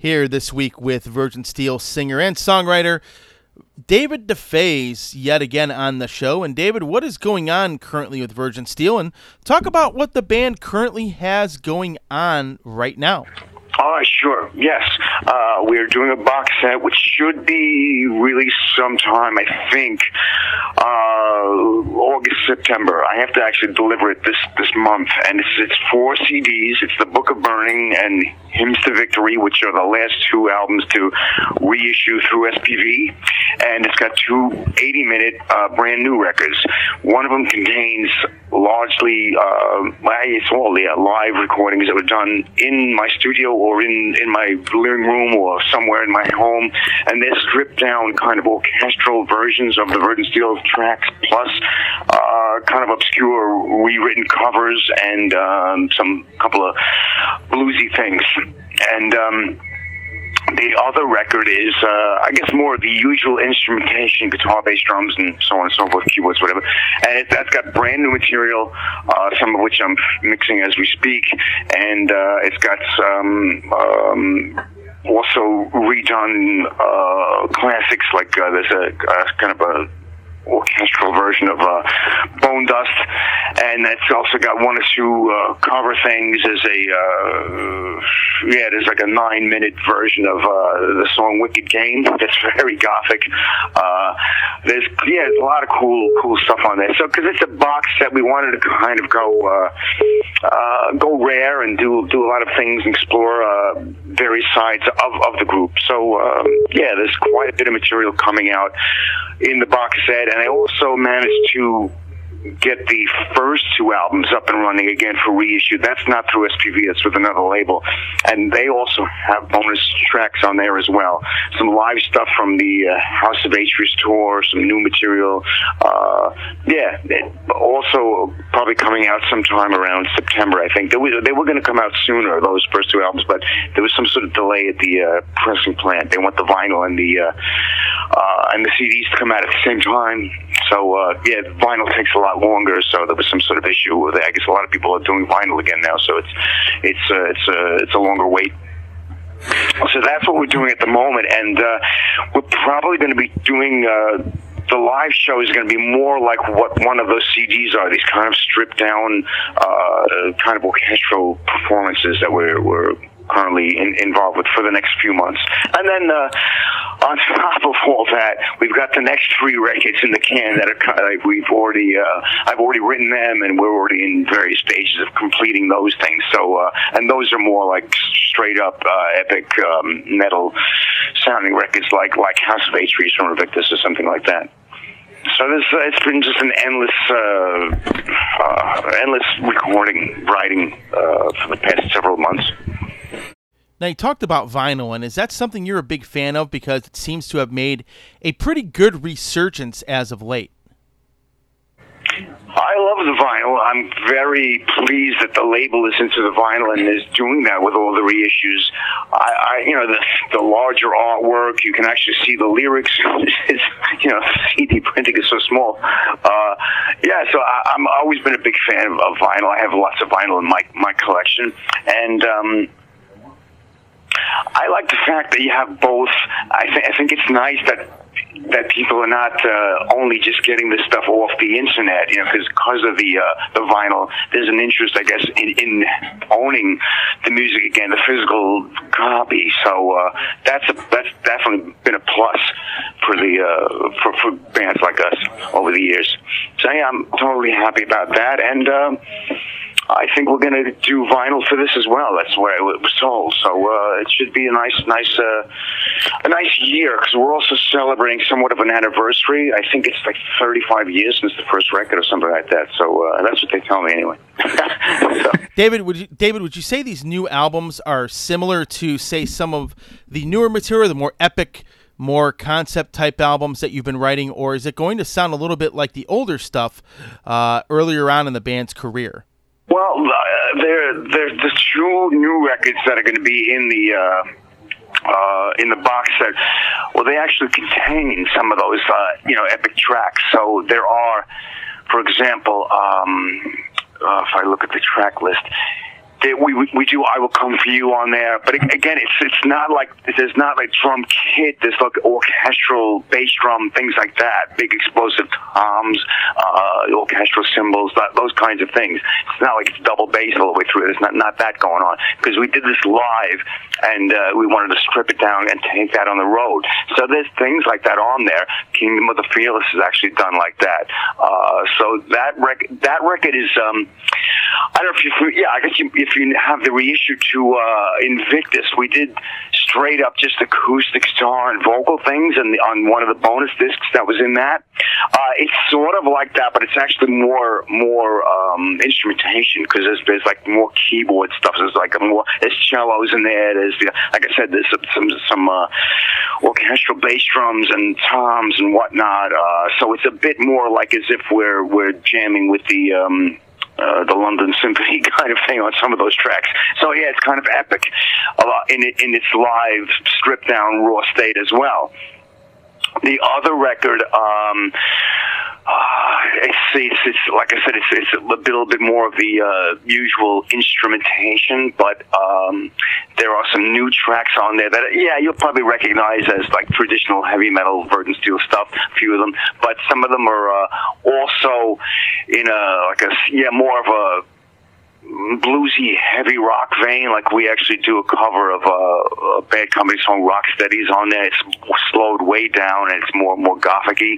here this week with Virgin Steel singer and songwriter David DeFaze yet again on the show. And David, what is going on currently with Virgin Steel? And talk about what the band currently has going on right now. Sure. Yes. We're doing a box set which should be released sometime, I think, August, September. I have to actually deliver it this month. And it's 4 CDs. It's The Book of Burning and Hymns to Victory, which are the last 2 albums to reissue through SPV. And it's got 2 80-minute brand new records. One of them contains largely, it's all live recordings that were done in my studio or in my living room or somewhere in my home, and they're stripped down kind of orchestral versions of the Virgin Steel tracks, plus kind of obscure rewritten covers and some couple of bluesy things. And the other record is, I guess, more of the usual instrumentation, guitar, bass, drums, and so on and so forth, keyboards, whatever. And that's got brand new material, some of which I'm mixing as we speak. And it's got some also redone classics, like there's a kind of a orchestral version of Bone Dust, and that's also got 1 or 2 cover things. There's like a 9-minute version of the song Wicked Game that's very gothic. There's a lot of cool stuff on there. So because it's a box set, we wanted to kind of go rare and do a lot of things and explore various sides of the group. So there's quite a bit of material coming out in the box set, and I also managed to get the first 2 albums up and running again for reissue. That's not through SPV, that's with another label. And they also have bonus tracks on there as well. Some live stuff from the House of Atreus tour, some new material. Also probably coming out sometime around September, I think. They were going to come out sooner, those first 2 albums, but there was some sort of delay at the pressing plant. They want the vinyl and the CDs to come out at the same time. So, vinyl takes a lot longer, so there was some sort of issue with it. I guess a lot of people are doing vinyl again now, so it's a longer wait. So that's what we're doing at the moment, and we're probably going to be doing the live show is going to be more like what one of those CDs are, these kind of stripped down kind of orchestral performances that we're currently involved with for the next few months. And then on top of all that, we've got the next 3 records in the can that are kind of like I've already written them, and we're already in various stages of completing those things. So and those are more like straight up epic metal sounding records like House of Atreus or Invictus or something like that. So it's been just an endless recording, writing for the past several months. Now, you talked about vinyl, and is that something you're a big fan of, because it seems to have made a pretty good resurgence as of late? I love the vinyl. I'm very pleased that the label is into the vinyl and is doing that with all the reissues. The larger artwork, you can actually see the lyrics. CD printing is so small. So I'm always been a big fan of vinyl. I have lots of vinyl in my collection, and I like the fact that you have both. I think it's nice that people are not only just getting this stuff off the internet, because of the vinyl. There's an interest, I guess, in owning the music again, the physical copy. So that's definitely been a plus for for bands like us over the years. So I'm totally happy about that, and I think we're going to do vinyl for this as well. That's what I was told. So it should be a nice year, because we're also celebrating somewhat of an anniversary. I think it's like 35 years since the first record or something like that. So that's what they tell me anyway. So. David, would you say these new albums are similar to, say, some of the newer material, the more epic, more concept type albums that you've been writing, or is it going to sound a little bit like the older stuff earlier on in the band's career? Well, there's the 2 new records that are going to be in the box set. Well, they actually contain some of those, epic tracks. So there are, for example, if I look at the track list, we do I Will Come For You on there, but again, it's not like there's not like drum kit, there's like orchestral bass drum, things like that, big explosive toms, orchestral cymbals, those kinds of things. It's not like it's double bass all the way through. There's not that going on, because we did this live, and we wanted to strip it down and take that on the road. So there's things like that on there. Kingdom of the Fearless is actually done like that. So that record is I don't know if you, I guess if you have the reissue to Invictus, we did straight up just acoustic guitar and vocal things, and on one of the bonus discs that was in that. It's sort of like that, but it's actually more instrumentation, because there's like more keyboard stuff. There's cellos in there. There's like I said, there's some orchestral bass drums and toms and whatnot. So it's a bit more like as if we're jamming with the London Symphony kind of thing on some of those tracks. So yeah, it's kind of epic in its live, stripped down, raw state as well. The other record, it's like I said, it's a little bit more of the usual instrumentation, but there are some new tracks on there that, you'll probably recognize as like traditional heavy metal, Virgin Steel stuff, a few of them, but some of them are also in more of a bluesy, heavy rock vein. Like we actually do a cover of a Bad Company song, Rocksteady's on there. It's slowed way down, and it's more gothic-y.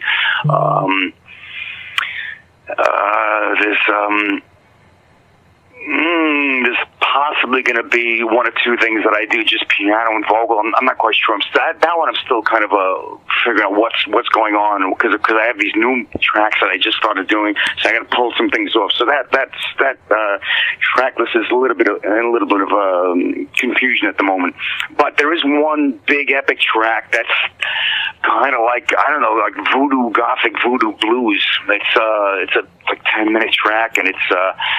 There's possibly going to be one or two things that I do just piano and vocal. I'm not quite sure. That one I'm still kind of figuring out what's going on, because I have these new tracks that I just started doing, so I got to pull some things off. So that track list is a little bit of confusion at the moment. But there is one big epic track that's kind of like, I don't know, like voodoo, gothic voodoo blues. It's a like 10-minute track, and it's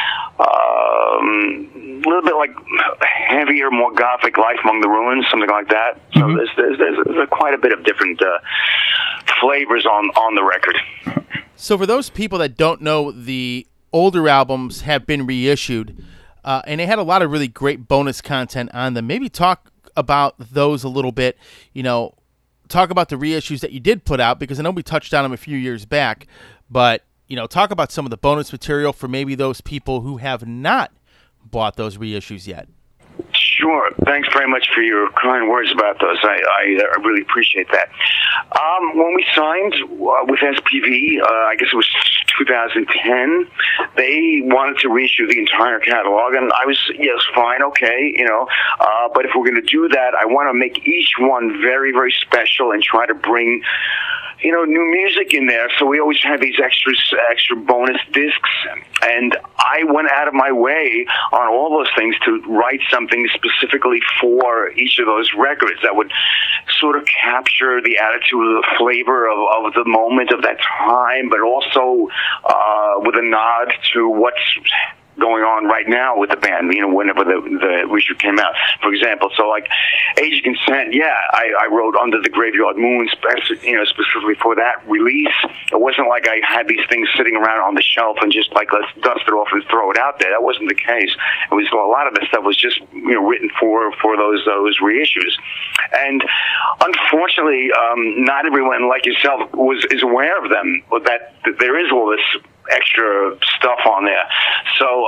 a little bit like heavier, more gothic, Life Among the Ruins, something like that. So there's quite a bit of different flavors on the record. So for those people that don't know, the older albums have been reissued, and they had a lot of really great bonus content on them. Maybe talk about those a little bit, talk about the reissues that you did put out, because I know we touched on them a few years back, but talk about some of the bonus material for maybe those people who have not bought those reissues yet. Sure. Thanks very much for your kind words about those. I really appreciate that. When we signed with SPV, I guess it was 2010, they wanted to reissue the entire catalog, and I was, yes, fine, okay, but if we're going to do that, I want to make each one very, very special and try to bring new music in there. So we always had these extra bonus discs, and I went out of my way on all those things to write something specifically for each of those records that would sort of capture the attitude, the flavor of the moment of that time, but also with a nod to what's going on right now with the band, whenever the reissue came out. For example, so like Age of Consent, I wrote Under the Graveyard Moon, specifically for that release. It wasn't like I had these things sitting around on the shelf and just like, let's dust it off and throw it out there. That wasn't the case. It was, a lot of the stuff was just, written for those reissues. And unfortunately, not everyone like yourself is aware of them, but that there is all this extra stuff on there. So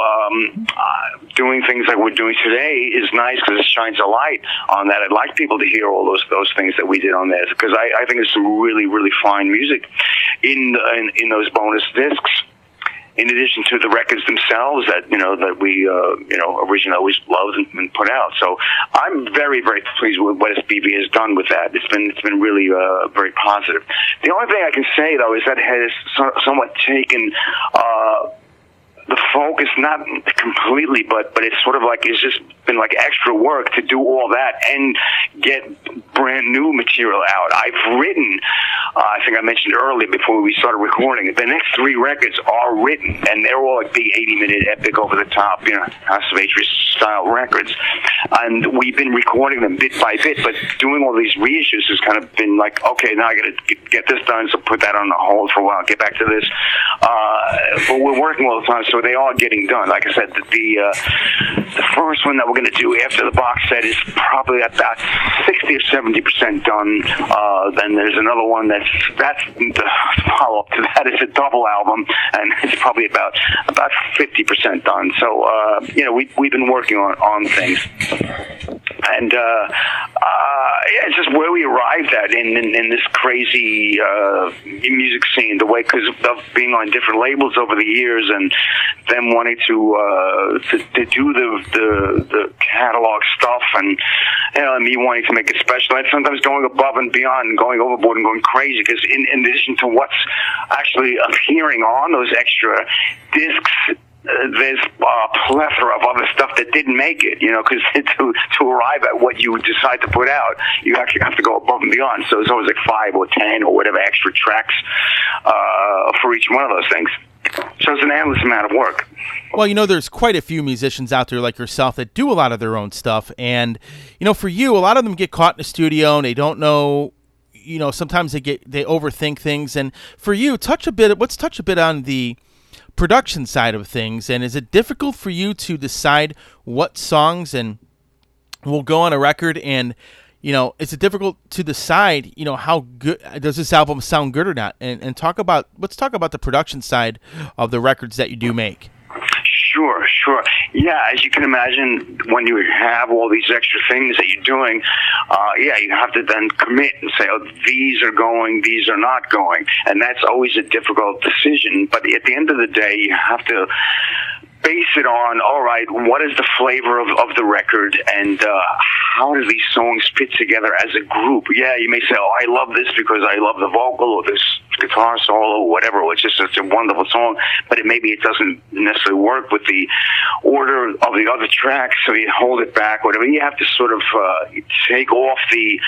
doing things like we're doing today is nice, because it shines a light on that. I'd like people to hear all those things that we did on there, because I think there's some really, really fine music in those bonus discs, in addition to the records themselves that we originally always loved and put out. So I'm very, very pleased with what SPV has done with that. It's been really very positive. The only thing I can say, though, is that it has somewhat taken the focus, not completely, but it's sort of like it's just been like extra work to do all that and get brand new material out. I've written I think I mentioned earlier before we started recording, the next 3 records are written, and they're all like big 80-minute epic over-the-top, House of Atreus style records. And we've been recording them bit by bit, but doing all these reissues has kind of been like, okay, now I got to get this done, so put that on hold for a while, get back to this. But we're working all the time, so they are getting done. Like I said, the first one that we're going to do after the box set is probably about 60 or 70% done. Then there's another one that's the follow-up to that is a double album, and it's probably about 50% done. So we've been working on things, and it's just where we arrived at in this crazy music scene, the way, because of being on different labels over the years, and them wanting to do the catalog stuff, and me wanting to make it special, and sometimes going above and beyond, and going overboard and going crazy, because in addition to what's actually appearing on those extra discs, there's a plethora of other stuff that didn't make it, because to arrive at what you decide to put out, you actually have to go above and beyond. So there's always like 5 or 10 or whatever extra tracks for each one of those things. So it's an endless amount of work. Well, there's quite a few musicians out there like yourself that do a lot of their own stuff. And, for you, a lot of them get caught in the studio and they don't know, sometimes they overthink things. And for you, let's touch a bit on the production side of things. And is it difficult for you to decide what songs and will go on a record? And, is it difficult to decide, how good does this album sound good or not? And let's talk about the production side of the records that you do make. Sure. Yeah, as you can imagine, when you have all these extra things that you're doing, you have to then commit and say, oh, these are going, these are not going. And that's always a difficult decision. But at the end of the day, you have to base it on, all right, what is the flavor of the record, and how do these songs fit together as a group? Yeah, you may say, oh, I love this because I love the vocal or this guitar solo or whatever, it's just a wonderful song, but maybe it doesn't necessarily work with the order of the other tracks, so you hold it back, whatever. You have to sort of take off the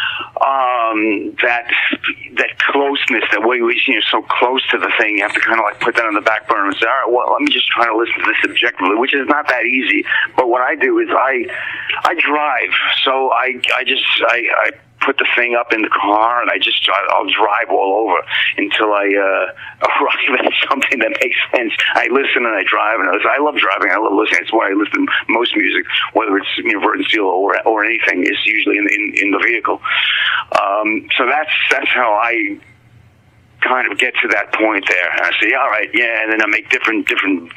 that closeness, that way you're so close to the thing, you have to kind of like put that on the back burner and say, all right, well, let me just try to listen to this objectively, which is not that easy. But what I do is I drive, so I put the thing up in the car, and I'll drive all over until I arrive at something that makes sense. I listen and I drive, and I love driving. I love listening. It's why I listen to most music, whether it's Vert & Seal or anything, is usually in the vehicle. So that's how I kind of get to that point there. And I say, all right, yeah, and then I make different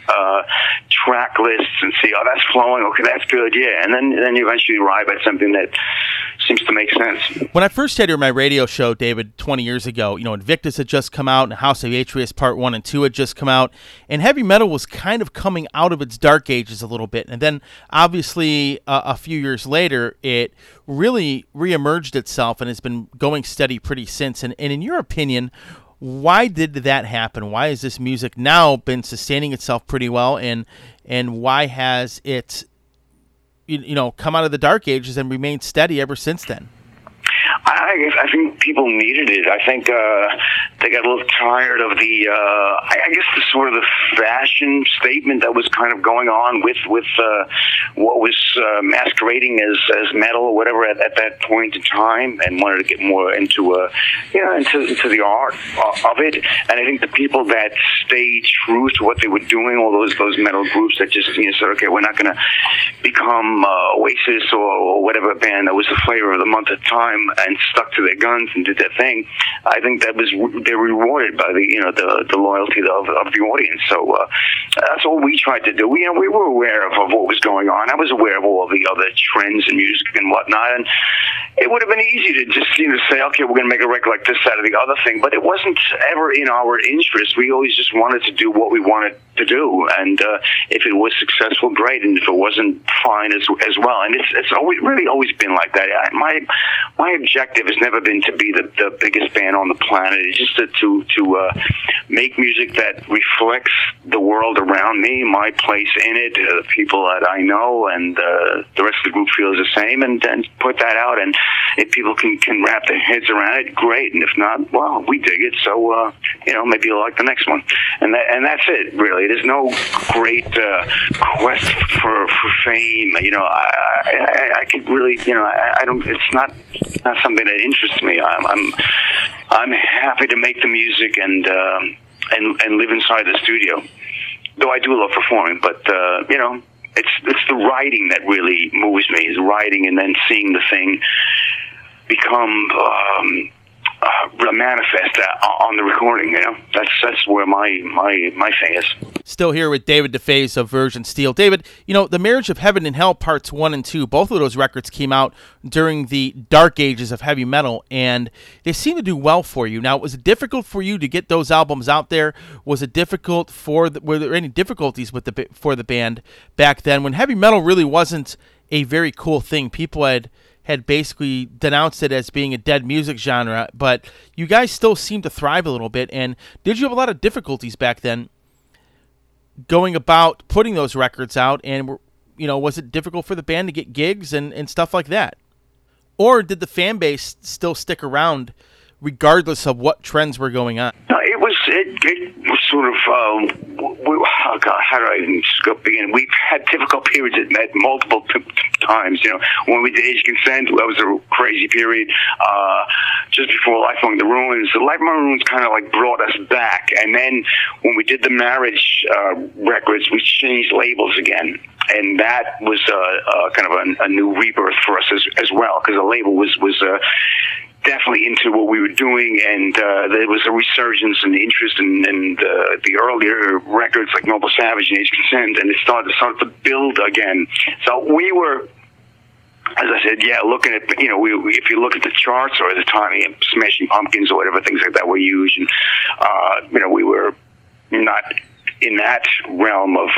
track lists and see, oh, that's flowing, okay, that's good, yeah, and then you eventually arrive at something that seems to make sense. When I first had you on my radio show, David, 20 years ago, Invictus had just come out, and House of Atreus Part 1 and 2 had just come out, and heavy metal was kind of coming out of its dark ages a little bit, and then obviously a few years later, it really reemerged itself and has been going steady pretty since. And in your opinion, why did that happen? Why has this music now been sustaining itself pretty well, and why has it come out of the dark ages and remained steady ever since then? I think people needed it. I think they got a little tired of the the sort of the fashion statement that was kind of going on with what was masquerading as metal or whatever at that point in time, and wanted to get more into into the art of it. And I think the people that stayed true to what they were doing, all those metal groups that just said, okay, we're not going to become Oasis or whatever band that was the flavor of the month at the time, and stuck to their guns and did their thing. I think they're rewarded by the loyalty of the audience. So that's all we tried to do. We were aware of what was going on. I was aware of all the other trends in music and whatnot, and it would have been easy to just say, okay, we're going to make a record like this, that, or the other thing. But it wasn't ever in our interest. We always just wanted to do what we wanted to do, and if it was successful, great, and if it wasn't, fine as well. And it's always been like that. My objective has never been to be the biggest band on the planet. It's just to make music that reflects the world around me, my place in it, the people that I know, and the rest of the group feels the same, and put that out. And if people can wrap their heads around it, great. And if not, well, we dig it. So, maybe you'll like the next one. And that's it, really. There's no great quest for fame. I could really, I don't. It's not something that interests me. I'm happy to make the music and live inside the studio. Though I do love performing, but it's the writing that really moves me. Is writing and then seeing the thing become manifest on the recording. That's where my thing is. Still here with David DeFace of Virgin Steel. David, The Marriage of Heaven and Hell Parts 1 and 2, both of those records came out during the dark ages of heavy metal, and they seem to do well for you. Now, was it difficult for you to get those albums out there? Was it difficult were there any difficulties for the band back then when heavy metal really wasn't a very cool thing? People had basically denounced it as being a dead music genre, but you guys still seem to thrive a little bit. And did you have a lot of difficulties back then going about putting those records out? And, was it difficult for the band to get gigs and stuff like that? Or did the fan base still stick around regardless of what trends were going on? No, it was sort of, how do I begin? We've had difficult periods at multiple times. When we did Age of Consent, that was a crazy period. Just before Life Among the Ruins, the Life Among the Ruins kind of like brought us back. And then when we did the Marriage records, we changed labels again. And that was kind of a new rebirth for us as well, because the label was definitely into what we were doing, and there was a resurgence in interest in the earlier records like Noble Savage and Age of Consent, and it started to build again. So we were, as I said, looking at, if you look at the charts or at the time, Smashing Pumpkins or whatever, things like that were huge, and we were not in that realm of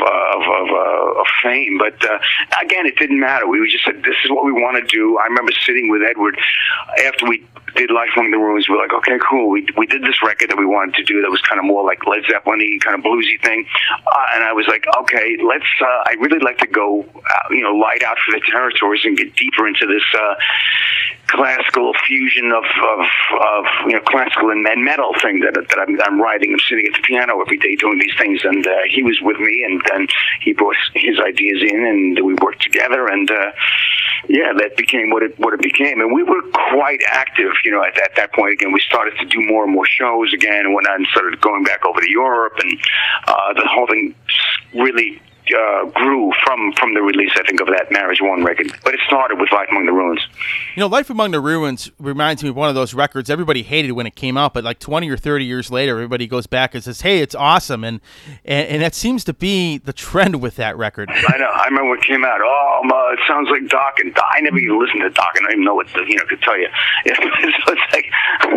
fame, but again, it didn't matter. We just said, this is what we want to do. I remember sitting with Edward after we did Life Among the Ruins. We're like, okay, cool. We did this record that we wanted to do that was kind of more like Led Zeppelin-y, kind of bluesy thing, and I was like, okay, let's. I really like to go, light out for the territories and get deeper into this classical fusion of classical and metal thing that I'm writing. I'm sitting at the piano every day doing these things, and he was with me, and then he brought his ideas in, and we worked together, and that became what it became. And we were quite active, at that point. Again, we started to do more and more shows again, and whatnot, and started going back over to Europe, and the whole thing really grew from the release, I think, of that Marriage 1 record. But it started with Life Among the Ruins. Life Among the Ruins reminds me of one of those records everybody hated when it came out, but like 20 or 30 years later, everybody goes back and says, hey, it's awesome. And that seems to be the trend with that record. I know. I remember when it came out. It sounds like Doc. And I never even listened to Doc, and I don't even know what could tell you. So it's like,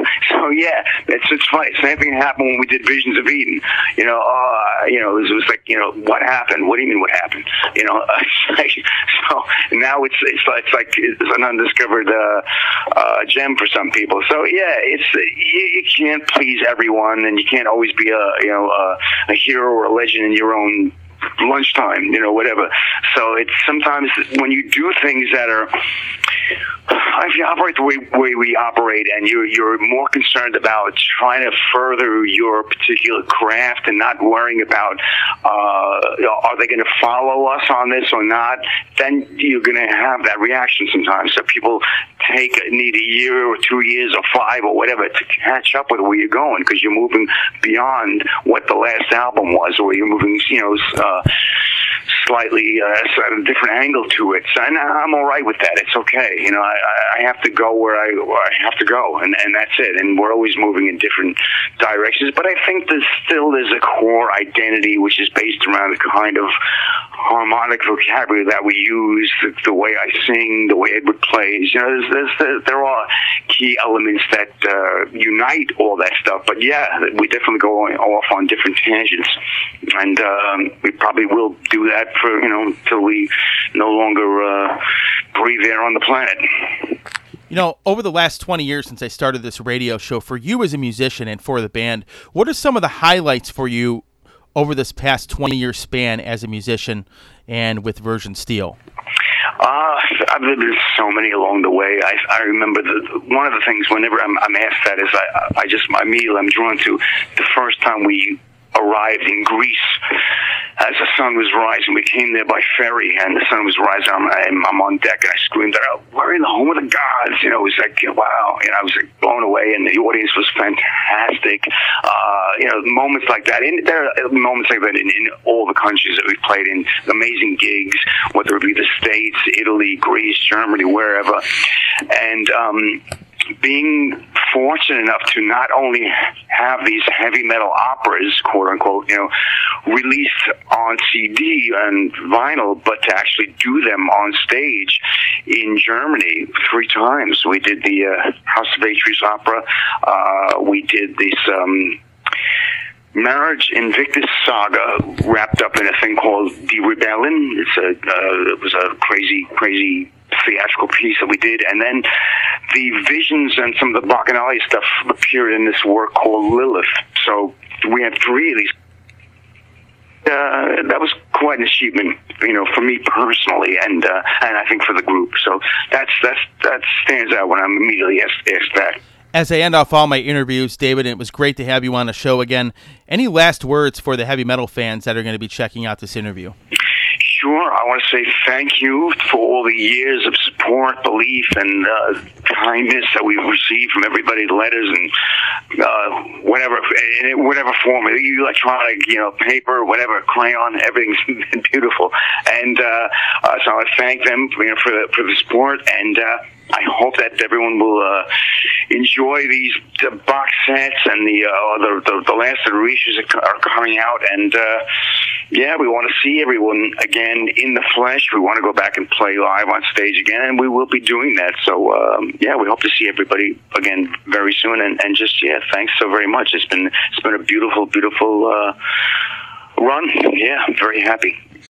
it's funny. Same thing happened when we did Visions of Eden. It was like, what happened? What do you mean what happened? So now it's like it's an undiscovered gem for some people. So you can't please everyone, and you can't always be a hero or a legend in your own lunchtime, whatever. So it's sometimes when you do things that are, if you operate the way we operate, and you're more concerned about trying to further your particular craft and not worrying about are they going to follow us on this or not, then you're going to have that reaction sometimes. So people need a year or 2 years or 5 or whatever to catch up with where you're going, because you're moving beyond what the last album was, or you're moving slightly at a different angle to it. So I'm all right with that. It's okay. I have to go where I have to go, and that's it. And we're always moving in different directions. But I think there's a core identity which is based around the kind of harmonic vocabulary that we use, the way I sing, the way Edward plays. There are key elements that unite all that stuff. But we definitely go off on different tangents, and we probably will do that for until we no longer breathe air on the planet. Over the last 20 years since I started this radio show, for you as a musician and for the band, what are some of the highlights for you over this past 20-year span as a musician and with Virgin Steel? There's so many along the way. I remember one of the things whenever I'm asked that is I'm drawn to the first time we arrived in Greece as the sun was rising. We came there by ferry, and the sun was rising. I'm on deck, and I screamed out, "We're in the home of the gods!" It was like, wow. I was like blown away, and the audience was fantastic. Moments like that. And there are moments like that in all the countries that we've played in. Amazing gigs, whether it be the States, Italy, Greece, Germany, wherever. And being fortunate enough to not only have these heavy metal operas, quote unquote, released on CD and vinyl, but to actually do them on stage in Germany 3 times. We did the House of Atreus opera. We did this Marriage Invictus saga wrapped up in a thing called The Rebellion. It was a crazy theatrical piece that we did, and then the visions and some of the Bacchanali stuff appeared in this work called Lilith. So we had 3 of these. That was quite an achievement, for me personally, and I think for the group. So that stands out when I'm immediately asked that. As I end off all my interviews, David, it was great to have you on the show again. Any last words for the heavy metal fans that are going to be checking out this interview? Sure. I want to say thank you for all the years of support, belief, and kindness that we've received from everybody, letters and in whatever form, electronic, paper, whatever, crayon, everything's been beautiful. And so I want to thank them for the support, and I hope that everyone will enjoy these box sets and the last of the reissues that are coming out. And we want to see everyone again in the flesh. We want to go back and play live on stage again, and we will be doing that. So we hope to see everybody again very soon. And just thanks so very much. It's been a beautiful run. Yeah, I'm very happy.